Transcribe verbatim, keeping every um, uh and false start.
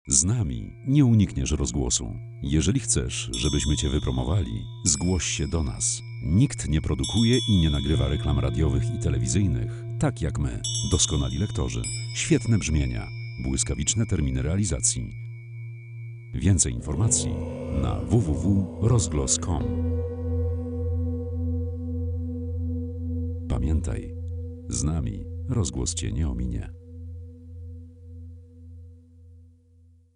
Z nami nie unikniesz rozgłosu. Jeżeli chcesz, żebyśmy Cię wypromowali, zgłoś się do nas. Nikt nie produkuje i nie nagrywa reklam radiowych i telewizyjnych, tak jak my. Doskonali lektorzy, świetne brzmienia, błyskawiczne terminy realizacji. Więcej informacji na w w w kropka rozglos kropka com. Pamiętaj, z nami rozgłos Cię nie ominie.